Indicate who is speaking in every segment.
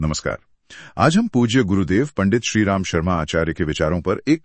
Speaker 1: नमस्कार। आज हम पूज्य गुरुदेव पंडित श्रीराम शर्मा आचार्य के विचारों पर एक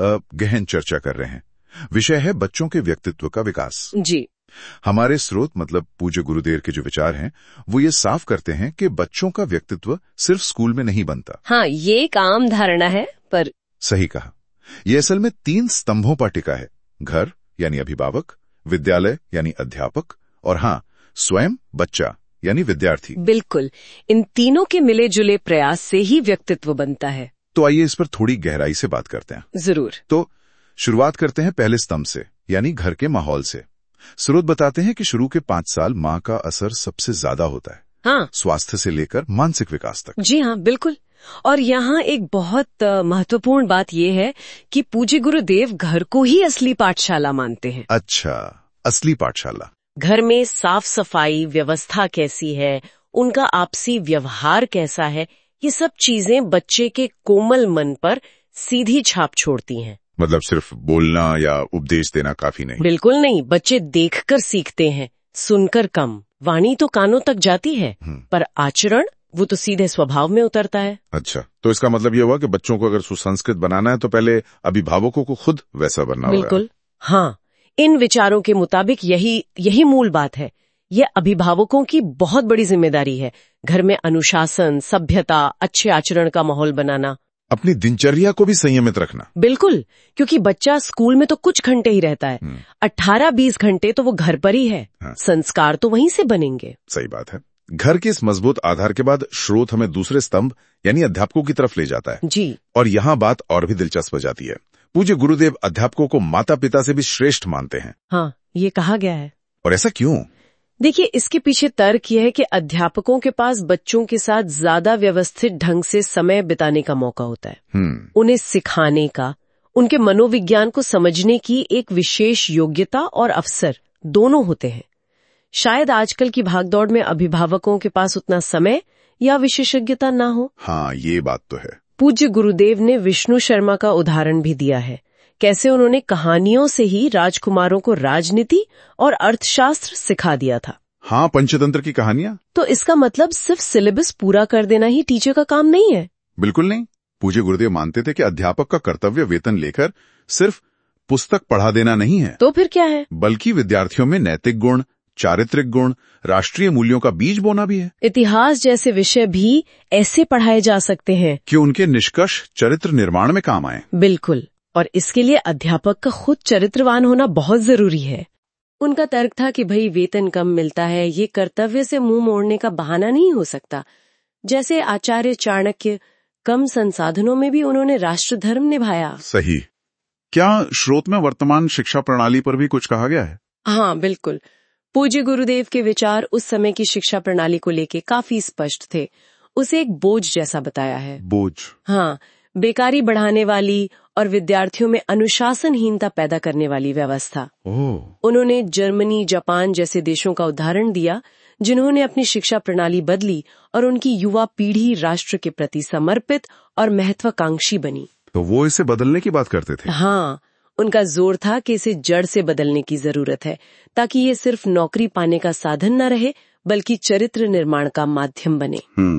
Speaker 1: गहन चर्चा कर रहे हैं। विषय है बच्चों के व्यक्तित्व का विकास।
Speaker 2: जी।
Speaker 1: हमारे स्रोत मतलब पूज्य गुरुदेव के जो विचार हैं वो ये साफ करते हैं कि बच्चों का व्यक्तित्व सिर्फ स्कूल में नहीं बनता।
Speaker 2: हाँ, ये एक आम धारणा है, पर
Speaker 1: सही कहा। ये असल में 3 स्तंभों पर टिका है। घर यानी अभिभावक, विद्यालय यानी अध्यापक, और हाँ, स्वयं बच्चा यानी विद्यार्थी।
Speaker 2: बिल्कुल, इन तीनों के मिले जुले प्रयास से ही व्यक्तित्व बनता है।
Speaker 1: तो आइए इस पर थोड़ी गहराई से बात करते हैं।
Speaker 2: जरूर।
Speaker 1: तो शुरुआत करते हैं पहले स्तंभ से, यानी घर के माहौल से। स्रोत बताते हैं कि शुरू के 5 साल माँ का असर सबसे ज्यादा होता है।
Speaker 2: हाँ,
Speaker 1: स्वास्थ्य से लेकर मानसिक विकास तक।
Speaker 2: जी हाँ, बिल्कुल। और यहाँ एक बहुत महत्वपूर्ण बात यह है कि पूज्य गुरुदेव घर को ही असली पाठशाला मानते हैं।
Speaker 1: अच्छा, असली पाठशाला।
Speaker 2: घर में साफ सफाई व्यवस्था कैसी है, उनका आपसी व्यवहार कैसा है, ये सब चीजें बच्चे के कोमल मन पर सीधी छाप छोड़ती हैं।
Speaker 1: मतलब सिर्फ बोलना या उपदेश देना काफी नहीं।
Speaker 2: बिल्कुल नहीं, बच्चे देखकर सीखते हैं, सुनकर कम। वाणी तो कानों तक जाती है, पर आचरण वो तो सीधे स्वभाव में उतरता है।
Speaker 1: अच्छा, तो इसका मतलब ये हुआ कि बच्चों को अगर सुसंस्कृत बनाना है तो पहले अभिभावकों को खुद वैसा बनना होगा।
Speaker 2: बिल्कुल, हाँ। इन विचारों के मुताबिक यही मूल बात है। यह अभिभावकों की बहुत बड़ी जिम्मेदारी है, घर में अनुशासन, सभ्यता, अच्छे आचरण का माहौल बनाना।
Speaker 1: अपनी दिनचर्या को भी संयमित रखना।
Speaker 2: बिल्कुल, क्योंकि बच्चा स्कूल में तो कुछ घंटे ही रहता है, 18-20 घंटे तो वो घर पर ही है।
Speaker 1: हाँ।
Speaker 2: संस्कार तो वहीं से बनेंगे।
Speaker 1: सही बात है। घर के इस मजबूत आधार के बाद स्रोत हमें दूसरे स्तंभ यानी अध्यापकों की तरफ ले जाता है।
Speaker 2: जी।
Speaker 1: और यहाँ बात और भी दिलचस्प हो जाती है। पूज्य गुरुदेव अध्यापकों को माता पिता से भी श्रेष्ठ मानते हैं।
Speaker 2: हाँ, ये कहा गया है।
Speaker 1: और ऐसा क्यों?
Speaker 2: देखिए, इसके पीछे तर्क यह है कि अध्यापकों के पास बच्चों के साथ ज्यादा व्यवस्थित ढंग से समय बिताने का मौका होता है। उन्हें सिखाने का, उनके मनोविज्ञान को समझने की एक विशेष योग्यता और अवसर दोनों होते हैं। शायद आजकल की भागदौड़ में अभिभावकों के पास उतना समय या विशेषज्ञता ना हो।
Speaker 1: हाँ, ये बात तो है।
Speaker 2: पूज्य गुरुदेव ने विष्णु शर्मा का उदाहरण भी दिया है, कैसे उन्होंने कहानियों से ही राजकुमारों को राजनीति और अर्थशास्त्र सिखा दिया था।
Speaker 1: हाँ, पंचतंत्र की कहानियां।
Speaker 2: तो इसका मतलब सिर्फ सिलेबस पूरा कर देना ही टीचर का काम नहीं है।
Speaker 1: बिल्कुल नहीं। पूज्य गुरुदेव मानते थे कि अध्यापक का कर्तव्य वेतन लेकर सिर्फ पुस्तक पढ़ा देना नहीं है।
Speaker 2: तो फिर क्या है?
Speaker 1: बल्कि विद्यार्थियों में नैतिक गुण, चारित्रिक गुण, राष्ट्रीय मूल्यों का बीज बोना भी है।
Speaker 2: इतिहास जैसे विषय भी ऐसे पढ़ाए जा सकते हैं
Speaker 1: कि उनके निष्कर्ष चरित्र निर्माण में काम आए।
Speaker 2: बिल्कुल, और इसके लिए अध्यापक का खुद चरित्रवान होना बहुत जरूरी है। उनका तर्क था कि भाई वेतन कम मिलता है, ये कर्तव्य से मुंह मोड़ने का बहाना नहीं हो सकता। जैसे आचार्य चाणक्य, कम संसाधनों में भी उन्होंने राष्ट्र धर्म निभाया।
Speaker 1: सही। क्या स्रोत में वर्तमान शिक्षा प्रणाली पर भी कुछ कहा गया है?
Speaker 2: हाँ, बिल्कुल। पूज्य गुरुदेव के विचार उस समय की शिक्षा प्रणाली को लेके काफी स्पष्ट थे। उसे एक बोझ जैसा बताया है।
Speaker 1: बोझ?
Speaker 2: हाँ, बेकारी बढ़ाने वाली और विद्यार्थियों में अनुशासनहीनता पैदा करने वाली व्यवस्था। उन्होंने जर्मनी, जापान जैसे देशों का उदाहरण दिया जिन्होंने अपनी शिक्षा प्रणाली बदली और उनकी युवा पीढ़ी राष्ट्र के प्रति समर्पित और महत्वाकांक्षी बनी।
Speaker 1: तो वो इसे बदलने की बात करते थे?
Speaker 2: हाँ, उनका जोर था कि इसे जड़ से बदलने की जरूरत है, ताकि ये सिर्फ नौकरी पाने का साधन न रहे बल्कि चरित्र निर्माण का माध्यम बने।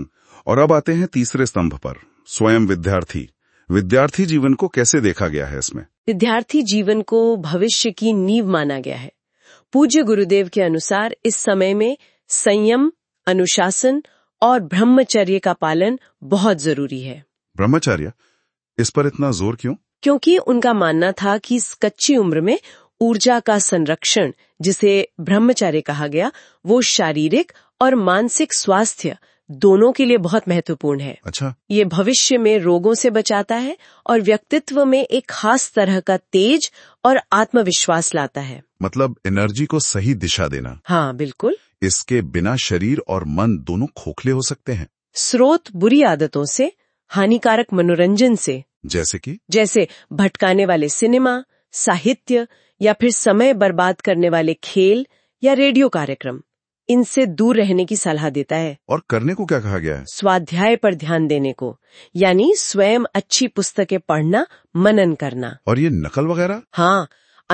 Speaker 1: और अब आते हैं तीसरे स्तंभ पर, स्वयं विद्यार्थी। विद्यार्थी जीवन को कैसे देखा गया है इसमें?
Speaker 2: विद्यार्थी जीवन को भविष्य की नींव माना गया है। पूज्य गुरुदेव के अनुसार इस समय में संयम, अनुशासन और ब्रह्मचर्य का पालन बहुत जरूरी है।
Speaker 1: ब्रह्मचर्य? इस पर इतना जोर क्यों?
Speaker 2: क्योंकि उनका मानना था कि इस कच्ची उम्र में ऊर्जा का संरक्षण, जिसे ब्रह्मचर्य कहा गया, वो शारीरिक और मानसिक स्वास्थ्य दोनों के लिए बहुत महत्वपूर्ण है।
Speaker 1: अच्छा।
Speaker 2: ये भविष्य में रोगों से बचाता है और व्यक्तित्व में एक खास तरह का तेज और आत्मविश्वास लाता है।
Speaker 1: मतलब एनर्जी को सही दिशा देना।
Speaker 2: हाँ, बिल्कुल।
Speaker 1: इसके बिना शरीर और मन दोनों खोखले हो सकते हैं।
Speaker 2: स्रोत बुरी आदतों से, हानिकारक मनोरंजन से, जैसे भटकाने वाले सिनेमा, साहित्य या फिर समय बर्बाद करने वाले खेल या रेडियो कार्यक्रम, इनसे दूर रहने की सलाह देता है।
Speaker 1: और करने को क्या कहा गया है?
Speaker 2: स्वाध्याय पर ध्यान देने को, यानी स्वयं अच्छी पुस्तकें पढ़ना, मनन करना।
Speaker 1: और ये नकल वगैरह?
Speaker 2: हाँ,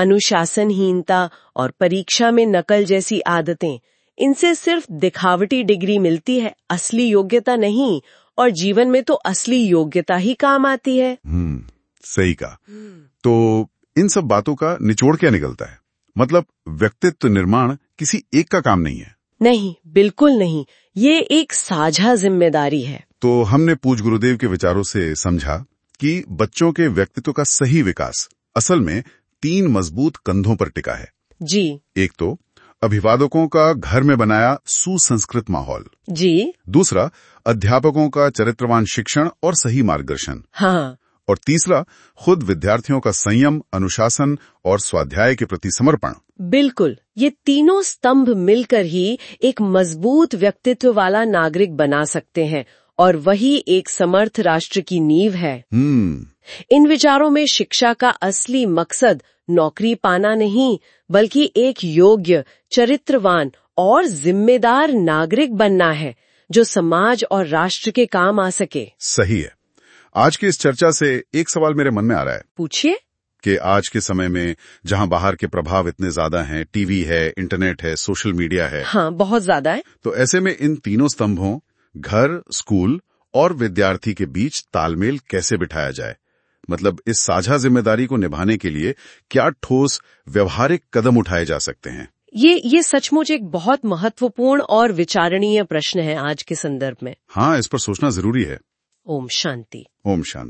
Speaker 2: अनुशासनहीनता और परीक्षा में नकल जैसी आदतें, इनसे सिर्फ दिखावटी डिग्री मिलती है, असली योग्यता नहीं, और जीवन में तो असली योग्यता ही काम आती है।
Speaker 1: सही कहा। तो इन सब बातों का निचोड़ क्या निकलता है? मतलब व्यक्तित्व निर्माण किसी एक का काम नहीं है।
Speaker 2: नहीं, बिल्कुल नहीं। ये एक साझा जिम्मेदारी है।
Speaker 1: तो हमने पूज्य गुरुदेव के विचारों से समझा कि बच्चों के व्यक्तित्व का सही विकास असल में 3 मजबूत कंधों पर टिका है।
Speaker 2: जी।
Speaker 1: एक तो अभिभावकों का घर में बनाया सुसंस्कृत माहौल।
Speaker 2: जी।
Speaker 1: दूसरा, अध्यापकों का चरित्रवान शिक्षण और सही मार्गदर्शन।
Speaker 2: हाँ।
Speaker 1: और तीसरा, खुद विद्यार्थियों का संयम, अनुशासन और स्वाध्याय के प्रति समर्पण।
Speaker 2: बिल्कुल, ये तीनों स्तंभ मिलकर ही एक मजबूत व्यक्तित्व वाला नागरिक बना सकते हैं और वही एक समर्थ राष्ट्र की नींव है। इन विचारों में शिक्षा का असली मकसद नौकरी पाना नहीं, बल्कि एक योग्य, चरित्रवान और जिम्मेदार नागरिक बनना है, जो समाज और राष्ट्र के काम आ सके।
Speaker 1: सही है। आज की इस चर्चा से एक सवाल मेरे मन में आ रहा है।
Speaker 2: पूछिए।
Speaker 1: कि आज के समय में जहां बाहर के प्रभाव इतने ज्यादा हैं, टीवी है, इंटरनेट है, सोशल मीडिया है।
Speaker 2: हाँ, बहुत ज्यादा है।
Speaker 1: तो ऐसे में इन तीनों स्तंभों, घर, स्कूल और विद्यार्थी के बीच तालमेल कैसे बिठाया जाए? मतलब इस साझा जिम्मेदारी को निभाने के लिए क्या ठोस व्यवहारिक कदम उठाए जा सकते हैं?
Speaker 2: ये सचमुच एक बहुत महत्वपूर्ण और विचारणीय प्रश्न है आज के संदर्भ में।
Speaker 1: हाँ, इस पर सोचना जरूरी है।
Speaker 2: ओम शांति।
Speaker 1: ओम शांति।